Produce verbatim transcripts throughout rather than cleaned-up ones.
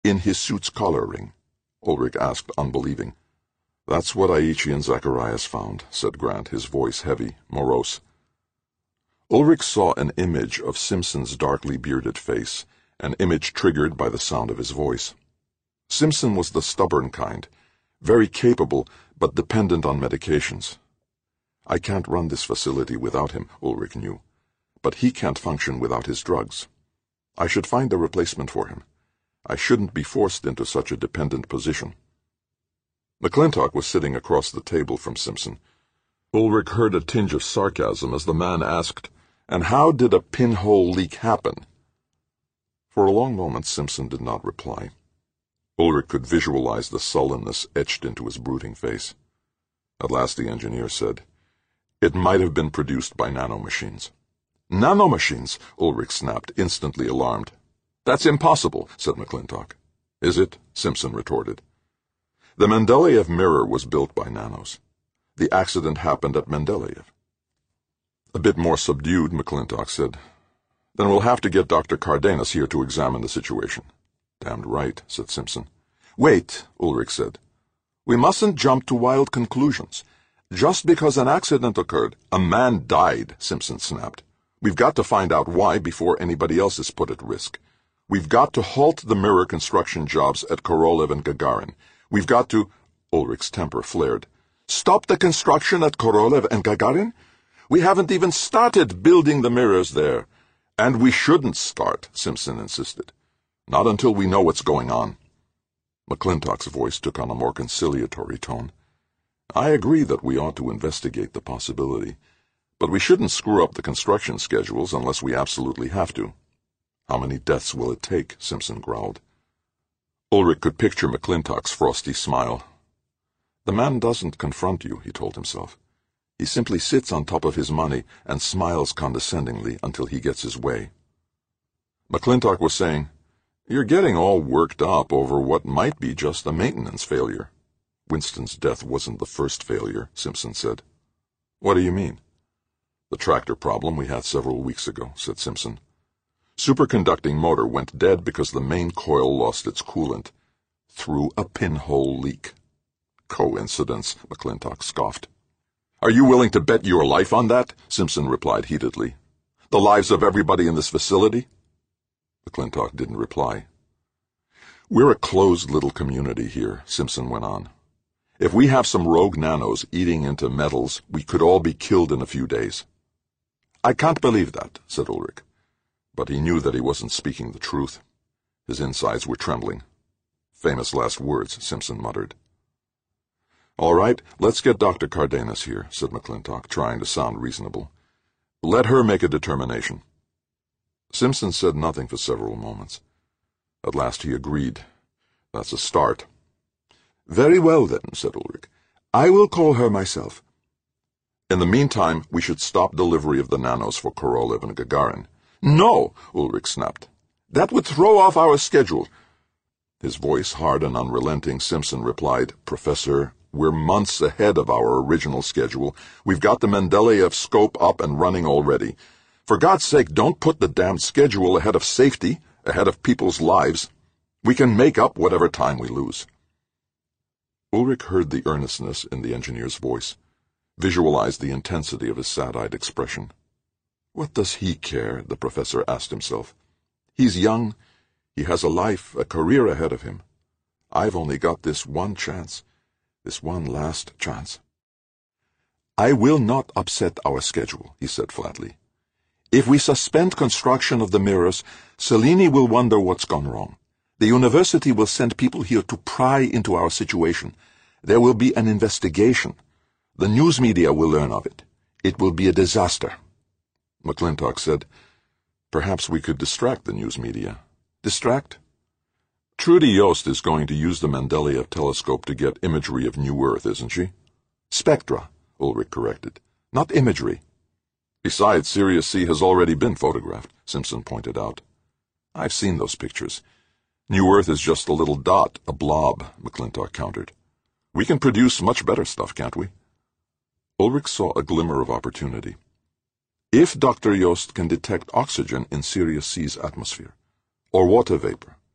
In his suit's collar ring? Ulrich asked, unbelieving. That's what Aichi and Zacharias found, said Grant, his voice heavy, morose. Ulrich saw an image of Simpson's darkly bearded face, an image triggered by the sound of his voice. Simpson was the stubborn kind, very capable, but dependent on medications. I can't run this facility without him, Ulrich knew, but he can't function without his drugs. I should find a replacement for him. I shouldn't be forced into such a dependent position. McClintock was sitting across the table from Simpson. Ulrich heard a tinge of sarcasm as the man asked, "And how did a pinhole leak happen?" For a long moment Simpson did not reply. Ulrich could visualize the sullenness etched into his brooding face. At last the engineer said, "It might have been produced by nanomachines." "Nanomachines!" Ulrich snapped, instantly alarmed. "That's impossible," said McClintock. "Is it?" Simpson retorted. "The Mendeleev mirror was built by nanos. The accident happened at Mendeleev." A bit more subdued, McClintock said, "Then we'll have to get Doctor Cardenas here to examine the situation." "Damned right," said Simpson. "Wait," Ulrich said. "We mustn't jump to wild conclusions. Just because an accident occurred, a man died," Simpson snapped. "We've got to find out why before anybody else is put at risk. We've got to halt the mirror construction jobs at Korolev and Gagarin. We've got to—" Ulrich's temper flared. "Stop the construction at Korolev and Gagarin? We haven't even started building the mirrors there. And we shouldn't start," Simpson insisted. "Not until we know what's going on." McClintock's voice took on a more conciliatory tone. "I agree that we ought to investigate the possibility, but we shouldn't screw up the construction schedules unless we absolutely have to." "How many deaths will it take?" Simpson growled. Ulrich could picture McClintock's frosty smile. "The man doesn't confront you," he told himself. "He simply sits on top of his money and smiles condescendingly until he gets his way." McClintock was saying, "You're getting all worked up over what might be just a maintenance failure." "Winston's death wasn't the first failure," Simpson said. "What do you mean?" "The tractor problem we had several weeks ago," said Simpson. "Superconducting motor went dead because the main coil lost its coolant through a pinhole leak." "Coincidence," McClintock scoffed. "Are you willing to bet your life on that?" Simpson replied heatedly. "The lives of everybody in this facility?" McClintock didn't reply. "We're a closed little community here," Simpson went on. "If we have some rogue nanos eating into metals, we could all be killed in a few days." "I can't believe that," said Ulrich. But he knew that he wasn't speaking the truth. His insides were trembling. "Famous last words," Simpson muttered. "All right, let's get Doctor Cardenas here," said McClintock, trying to sound reasonable. "Let her make a determination." Simpson said nothing for several moments. At last he agreed. "That's a start." "Very well, then," said Ulrich. "I will call her myself." "In the meantime, we should stop delivery of the nanos for Korolev and Gagarin." "No!" Ulrich snapped. "That would throw off our schedule." His voice hard and unrelenting, Simpson replied, "Professor, we're months ahead of our original schedule. We've got the Mendeleev scope up and running already. For God's sake, don't put the damned schedule ahead of safety, ahead of people's lives. We can make up whatever time we lose." Ulrich heard the earnestness in the engineer's voice, visualized the intensity of his sad-eyed expression. What does he care, the professor asked himself. He's young. He has a life, a career ahead of him. I've only got this one chance, this one last chance. "I will not upset our schedule," he said flatly. "If we suspend construction of the mirrors, Cellini will wonder what's gone wrong. The university will send people here to pry into our situation. There will be an investigation. The news media will learn of it. It will be a disaster." McClintock said, "Perhaps we could distract the news media." "Distract?" "Trudy Yost is going to use the Mendeleev telescope to get imagery of New Earth, isn't she?" "Spectra," Ulrich corrected. "Not imagery." "Besides, Sirius C has already been photographed," Simpson pointed out. "I've seen those pictures. New Earth is just a little dot, a blob," McClintock countered. "We can produce much better stuff, can't we?" Ulrich saw a glimmer of opportunity. If Doctor Yost can detect oxygen in Sirius C's atmosphere, or water vapor,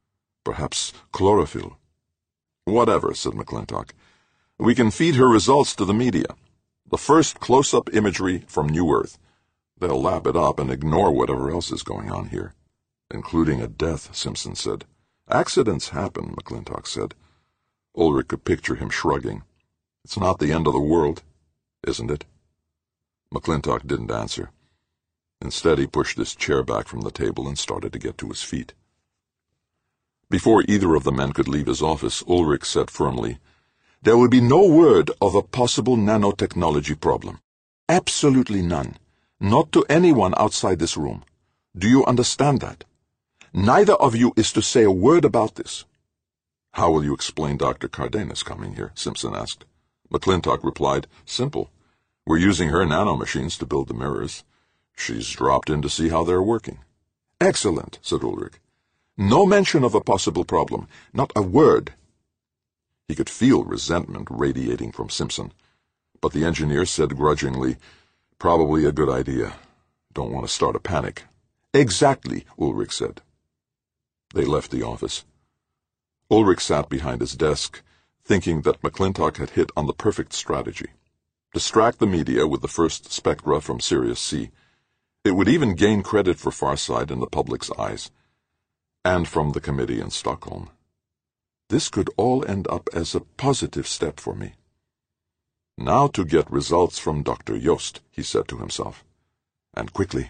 Perhaps chlorophyll. Whatever, said McClintock. We can feed her results to the media. The first close-up imagery from New Earth. They'll lap it up and ignore whatever else is going on here. Including a death, Simpson said. Accidents happen, McClintock said. Ulrich could picture him shrugging. It's not the end of the world, isn't it? McClintock didn't answer. Instead, he pushed his chair back from the table and started to get to his feet. Before either of the men could leave his office, Ulrich said firmly, There will be no word of a possible nanotechnology problem. Absolutely none. Not to anyone outside this room. Do you understand that? Neither of you is to say a word about this. How will you explain Doctor Cardenas coming here? Simpson asked. McClintock replied, Simple. We're using her nanomachines to build the mirrors. She's dropped in to see how they're working. Excellent, said Ulrich. No mention of a possible problem. Not a word. He could feel resentment radiating from Simpson, but the engineer said grudgingly, Probably a good idea. Don't want to start a panic. Exactly, Ulrich said. They left the office. Ulrich sat behind his desk, thinking that McClintock had hit on the perfect strategy. Distract the media with the first spectra from Sirius C. It would even gain credit for Farside in the public's eyes, and from the committee in Stockholm. This could all end up as a positive step for me. Now to get results from Doctor Yost, he said to himself, and quickly.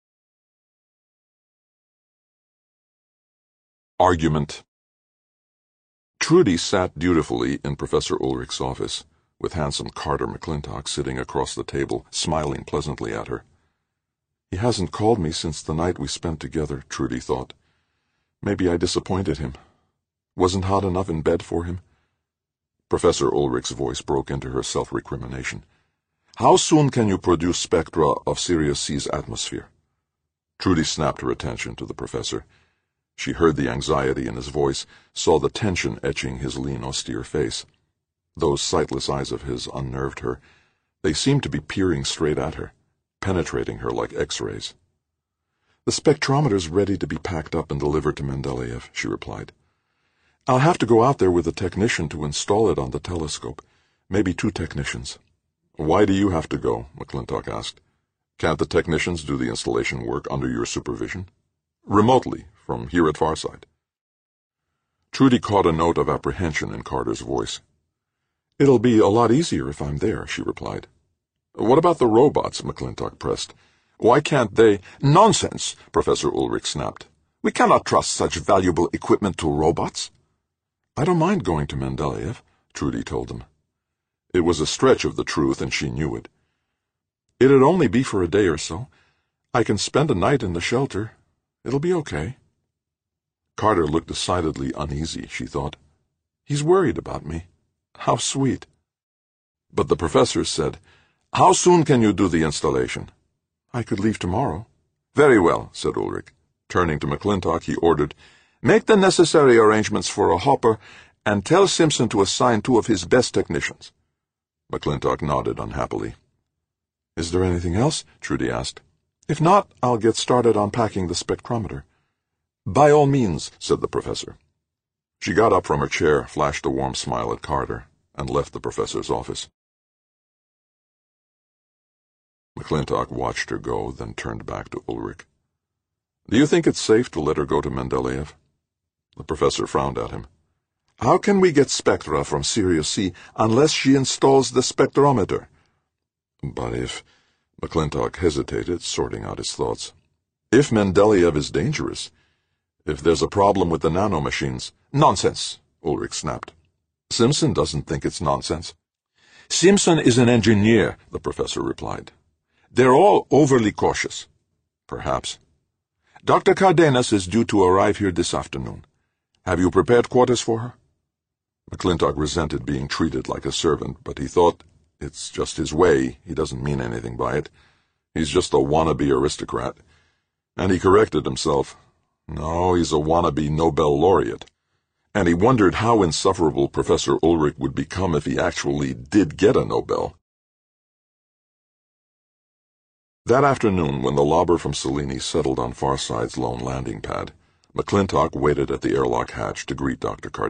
Argument. Trudy sat dutifully in Professor Ulrich's office, with handsome Carter McClintock sitting across the table, smiling pleasantly at her. He hasn't called me since the night we spent together, Trudy thought. Maybe I disappointed him. Wasn't hot enough in bed for him? Professor Ulrich's voice broke into her self-recrimination. How soon can you produce spectra of Sirius C's atmosphere? Trudy snapped her attention to the professor. She heard the anxiety in his voice, saw the tension etching his lean, austere face. Those sightless eyes of his unnerved her. They seemed to be peering straight at her, penetrating her like X-rays. The spectrometer's ready to be packed up and delivered to Mendeleev, she replied. I'll have to go out there with a technician to install it on the telescope. Maybe two technicians. Why do you have to go? McClintock asked. Can't the technicians do the installation work under your supervision? Remotely, from here at Farside. Trudy caught a note of apprehension in Carter's voice. It'll be a lot easier if I'm there, she replied. What about the robots? McClintock pressed. Why can't they— Nonsense, Professor Ulrich snapped. We cannot trust such valuable equipment to robots. I don't mind going to Mendeleev, Trudy told him. It was a stretch of the truth, and she knew it. It'd only be for a day or so. I can spend a night in the shelter. It'll be okay. Carter looked decidedly uneasy, she thought. He's worried about me. How sweet. But the professor said, How soon can you do the installation? I could leave tomorrow. Very well, said Ulrich. Turning to McClintock, he ordered, Make the necessary arrangements for a hopper and tell Simpson to assign two of his best technicians. McClintock nodded unhappily. Is there anything else? Trudy asked. If not, I'll get started on packing the spectrometer. By all means, said the professor. She got up from her chair, flashed a warm smile at Carter, and left the professor's office. McClintock watched her go, then turned back to Ulrich. Do you think it's safe to let her go to Mendeleev? The professor frowned at him. How can we get spectra from Sirius C unless she installs the spectrometer? But if— McClintock hesitated, sorting out his thoughts. If Mendeleev is dangerous, if there's a problem with the nanomachines— Nonsense, Ulrich snapped. Simpson doesn't think it's nonsense. Simpson is an engineer, the professor replied. They're all overly cautious. Perhaps. Doctor Cardenas is due to arrive here this afternoon. Have you prepared quarters for her? McClintock resented being treated like a servant, but he thought, it's just his way, he doesn't mean anything by it. He's just a wannabe aristocrat. And he corrected himself. No, he's a wannabe Nobel laureate. And he wondered how insufferable Professor Ulrich would become if he actually did get a Nobel. That afternoon, when the lobber from Selene settled on Farside's lone landing pad, McClintock waited at the airlock hatch to greet Doctor